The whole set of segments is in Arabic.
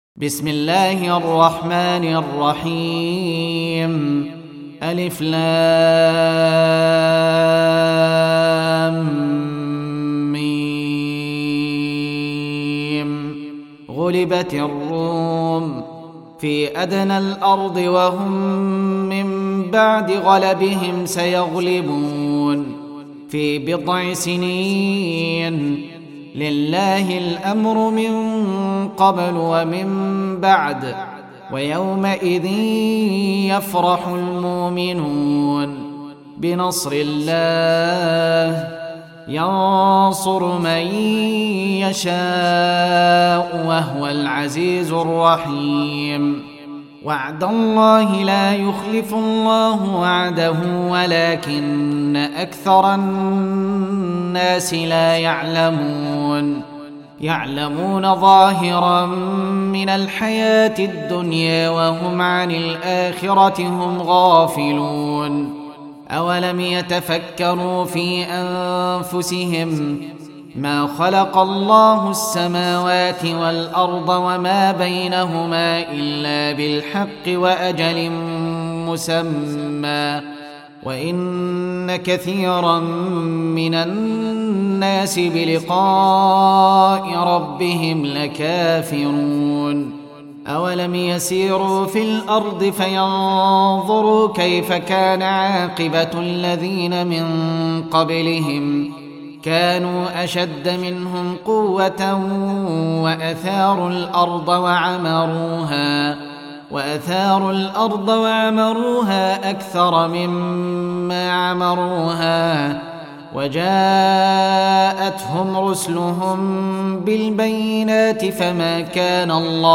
بسم الله الرحمن الرحيم. ألف لام ميم. غلبت الروم في أدنى الأرض وهم من بعد غلبهم سيغلبون في بضع سنين. لله الأمر من قبل ومن بعد ويومئذ يفرح المؤمنون بنصر الله ينصر من يشاء وهو العزيز الرحيم. وعد الله لا يخلف الله وعده ولكن أكثر الناس لا يعلمون ظاهرا من الحياة الدنيا وهم عن الآخرة هم غافلون. أولم يتفكروا في أنفسهم ما خلق الله السماوات والأرض وما بينهما إلا بالحق وأجل مسمى وإن كثيرا من الناس بلقاء ربهم لكافرون. أولم يسيروا في الأرض فينظروا كيف كان عاقبة الذين من قبلهم كانوا أشد منهم قوة وأثاروا الأرض وعمروها أكثر مما عمروها وجاءتهم رسلهم بالبينات فما كان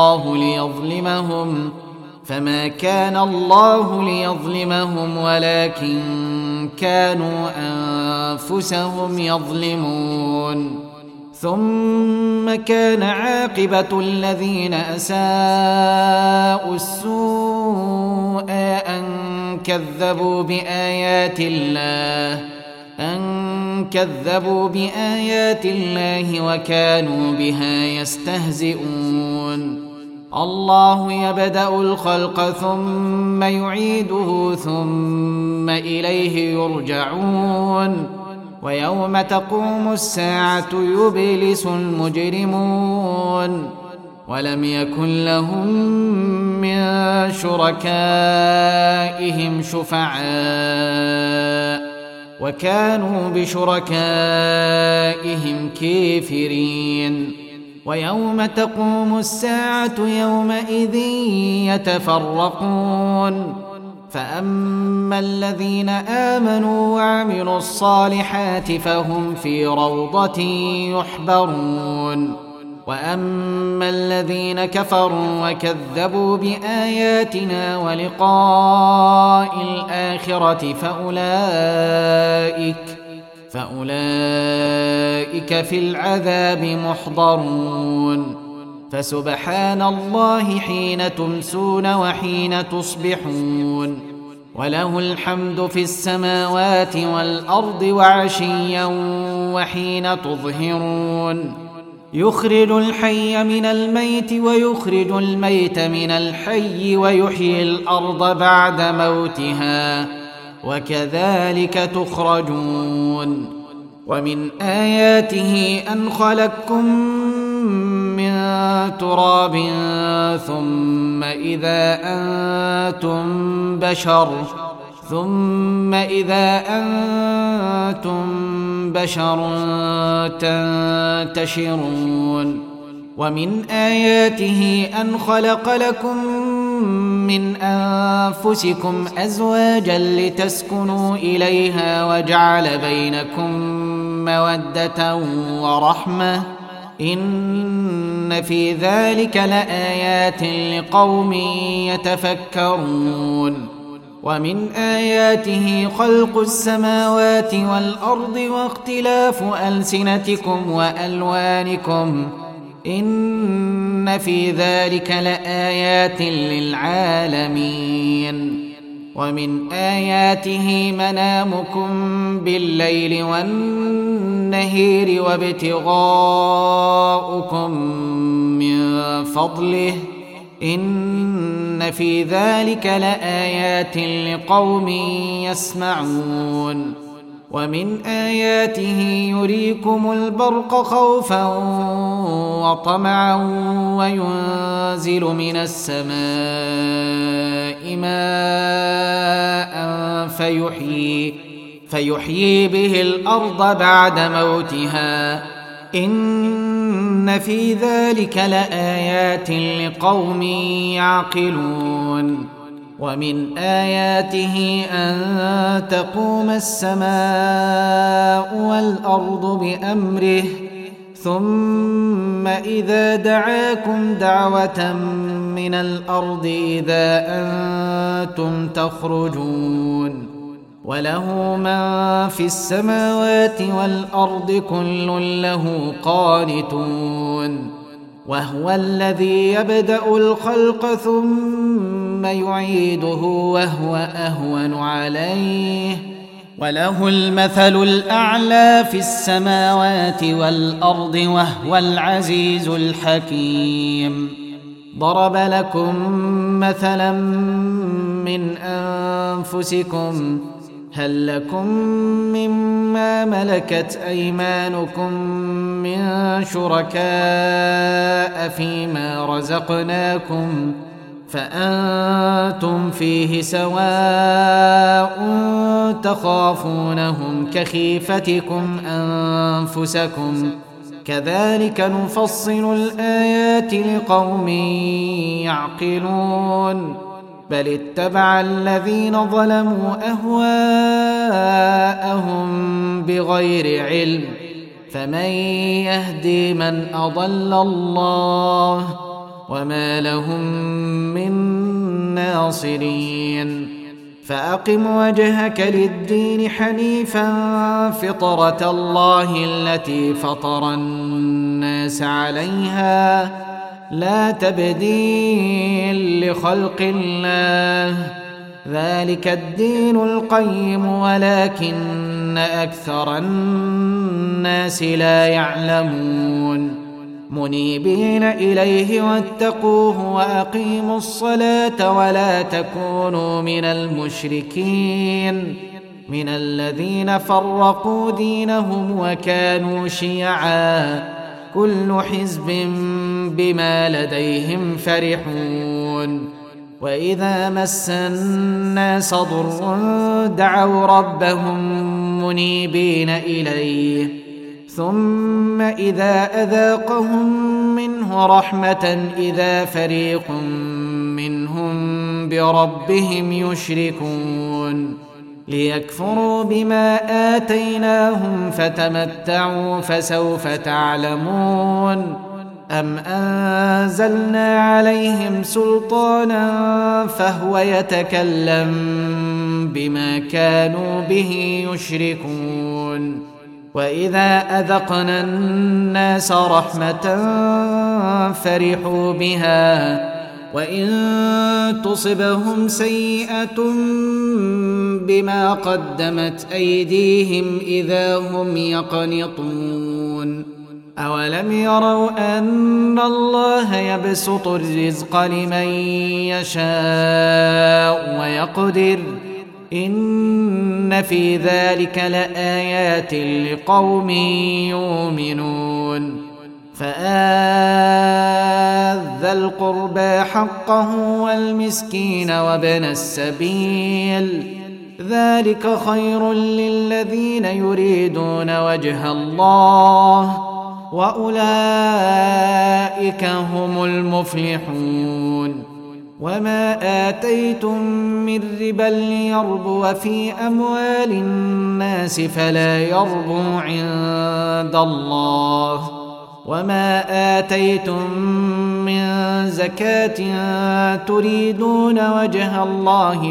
الله ليظلمهم ولكن كانوا أنفسهم يظلمون. ثم كان عاقبة الذين أساءوا السوء أن كذبوا بآيات الله وكانوا بها يستهزئون. الله يبدأ الخلق ثم يعيده ثم إليه يرجعون. ويوم تقوم الساعة يبلس المجرمون ولم يكن لهم من شركائهم شفعاء وكانوا بشركائهم كافرين. ويوم تقوم الساعة يومئذ يتفرقون فأما الذين آمنوا وعملوا الصالحات فهم في روضة يحبرون وأما الذين كفروا وكذبوا بآياتنا ولقاء الآخرة فأولئك في العذاب محضرون. فسبحان الله حين تمسون وحين تصبحون وله الحمد في السماوات والأرض وعشيا وحين تظهرون. يخرج الحي من الميت ويخرج الميت من الحي ويحيي الأرض بعد موتها وكذلك تخرجون. ومن آياته أن خلقكم من تراب ثم إذا أنتم بشر تنتشرون. ومن آياته أن خلق لكم من أنفسكم أزواجا لتسكنوا إليها وجعل بينكم مودة ورحمة إن في ذلك لآيات لقوم يتفكرون. ومن آياته خلق السماوات والأرض واختلاف ألسنتكم وألوانكم إن في ذلك لآيات للعالمين. ومن آياته منامكم بالليل والنهير وابتغاؤكم من فضله إن في ذلك لآيات لقوم يسمعون ومن آياته يريكم البرق خوفا وطمعا وينزل من السماء ماء فيحيي به الأرض بعد موتها إن في ذلك لآيات لقوم يعقلون ومن آياته أن تقوم السماء والأرض بأمره ثم إذا دعاكم دعوة من الأرض إذا أنتم تخرجون وله من في السماوات والأرض كل له قانتون وهو الذي يبدأ الخلق ثم يعيده وهو أهون عليه وله المثل الأعلى في السماوات والأرض وهو العزيز الحكيم ضرب لكم مثلا من أنفسكم هل لكم مما ملكت أيمانكم من شركاء فيما رزقناكم فأنتم فيه سواء تخافونهم كخيفتكم أنفسكم كذلك نفصل الآيات لقوم يعقلون بل اتبع الذين ظلموا أهواءهم بغير علم فمن يهدي من أضل الله وما لهم من ناصرين فأقم وجهك للدين حنيفا فطرة الله التي فطر الناس عليها لا تبديل لخلق الله ذلك الدين القيم ولكن أكثر الناس لا يعلمون منيبين إليه واتقوه وأقيموا الصلاة ولا تكونوا من المشركين من الذين فرقوا دينهم وكانوا شيعا كل حزب بما لديهم فرحون وإذا مس الناس ضر دعوا ربهم منيبين إليه ثم إذا أذاقهم منه رحمة إذا فريق منهم بربهم يشركون ليكفروا بما آتيناهم فتمتعوا فسوف تعلمون أم أنزلنا عليهم سلطانا فهو يتكلم بما كانوا به يشركون وإذا أذقنا الناس رحمة فرحوا بها وإن تصبهم سيئة بما قدمت أيديهم إذا هم يقنطون أولم يروا أن الله يبسط الرزق لمن يشاء ويقدر إن في ذلك لآيات لقوم يؤمنون فآت ذا القربى حقه والمسكين وابن السبيل ذلك خير للذين يريدون وجه الله وأولئك هم المفلحون وما آتيتم من ربا ليربو في أموال الناس فلا يربو عند الله وما آتيتم من زكاة تريدون وجه الله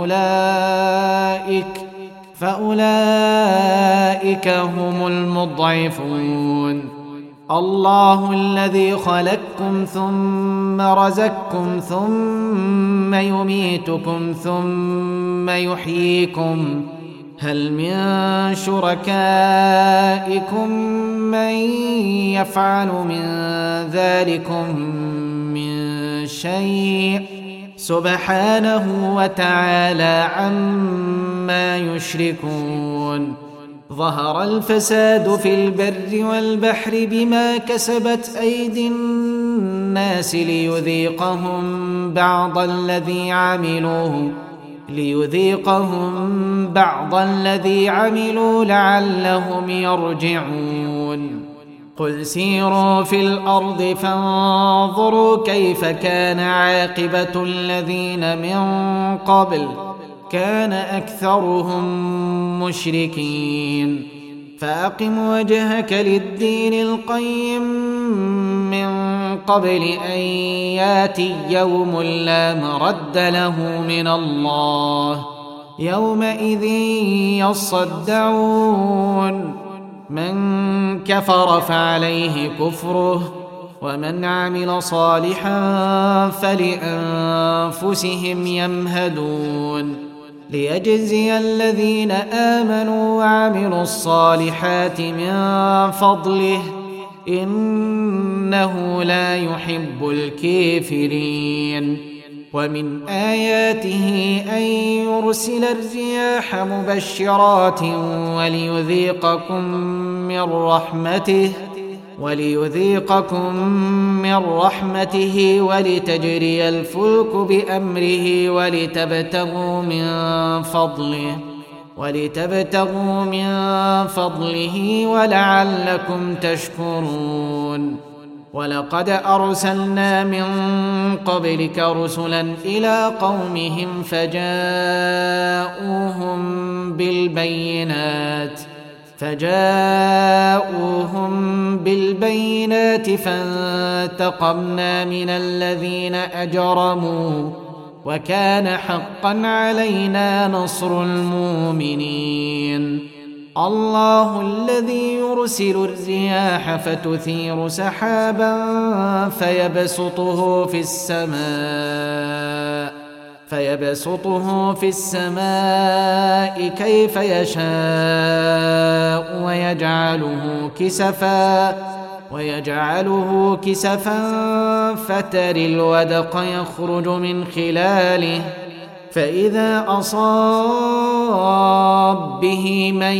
فأولئك هم المضعفون الله الذي خلقكم ثم رزقكم ثم يميتكم ثم يحييكم هل من شركائكم من يفعل من ذلكم من شيء سبحانه وتعالى عما يشركون. ظهر الفساد في البر والبحر بما كسبت أيدي الناس ليذيقهم بعض الذي عملوا لعلهم يرجعون. قل سيروا في الأرض فانظروا كيف كان عاقبة الذين من قبل كان أكثرهم مشركين. فأقم وجهك للدين القيم من قبل أن ياتي يوم لا مرد له من الله يومئذ يصدعون. من كفر فعليه كفره ومن عمل صالحا فلأنفسهم يمهدون. ليجزي الذين آمنوا وعملوا الصالحات من فضله إنه لا يحب الكافرين. ومن آياته أن يرسل الرياح مبشرات وليذيقكم من رحمته ولتجري الفلك بأمره ولتبتغوا من فضله ولعلكم تشكرون. ولقد أرسلنا من قبلك رسلا إلى قومهم فجاءوهم بالبينات فانتقمنا من الذين أجرموا وكان حقا علينا نصر المؤمنين. الله الذي يرسل الرياح فتثير سحابا فيبسطه في السماء كيف يشاء ويجعله كسفا فترى الودق يخرج من خلاله فإذا أصاب به من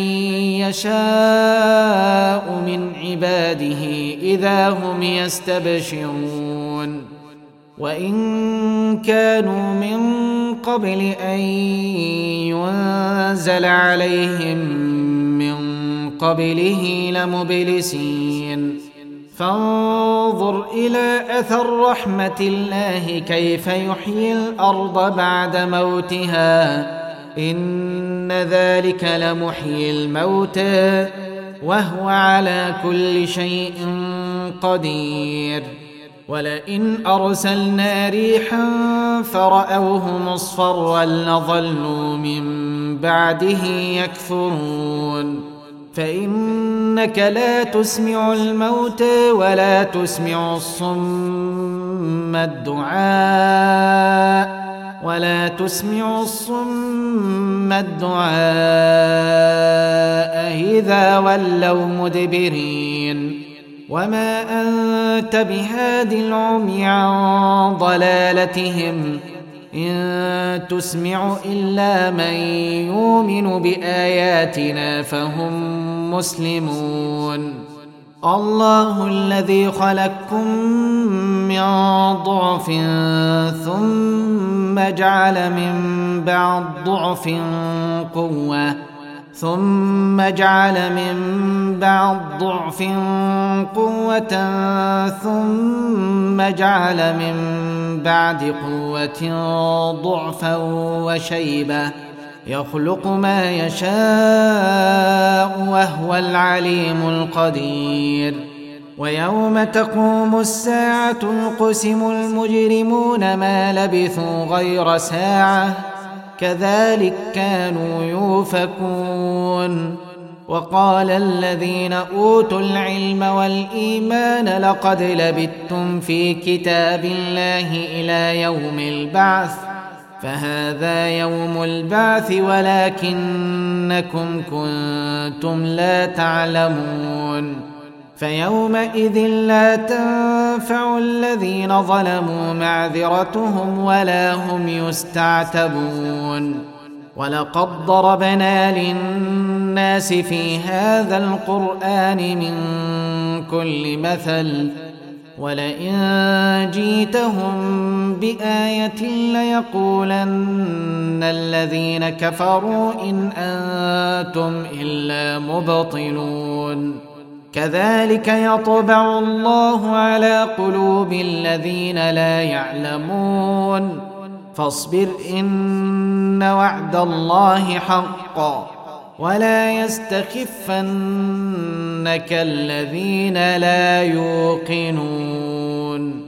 يشاء من عباده إذا هم يستبشرون. وإن كانوا من قبل أن ينزل عليهم من قبله لمبلسين. فانظر إلى أثر رحمة الله كيف يحيي الأرض بعد موتها إن ذلك لمحيي الموتى وهو على كل شيء قدير. ولئن أرسلنا ريحا فرأوه مصفرا لظلوا من بعده يكفرون. فإنك لا تسمع الموتى ولا تسمع الصم الدعاء إذا ولوا مدبرين. وما أنت بهاد العمي عن ضلالتهم إن تسمع إلا من يؤمن بآياتنا فهم مسلمون. الله الذي خلقكم من ضعف ثم جعل من بعد ضعف قوة ثم جعل من بعد قوة ضعفا وشيبة يخلق ما يشاء وهو العليم القدير. ويوم تقوم الساعة يقسم المجرمون ما لبثوا غير ساعة كذلك كانوا يؤفكون. وقال الذين أوتوا العلم والإيمان لقد لبثتم في كتاب الله إلى يوم البعث فهذا يوم البعث ولكنكم كنتم لا تعلمون. فيومئذ لا تنفع الذين ظلموا معذرتهم ولا هم يستعتبون ولقد ضربنا للناس في هذا القرآن من كل مثل ولئن جيتهم بآية ليقولن الذين كفروا إن أنتم إلا مبطلون كذلك يطبع الله على قلوب الذين لا يعلمون فاصبر إن وعد الله حق ولا يستخفنك الذين لا يوقنون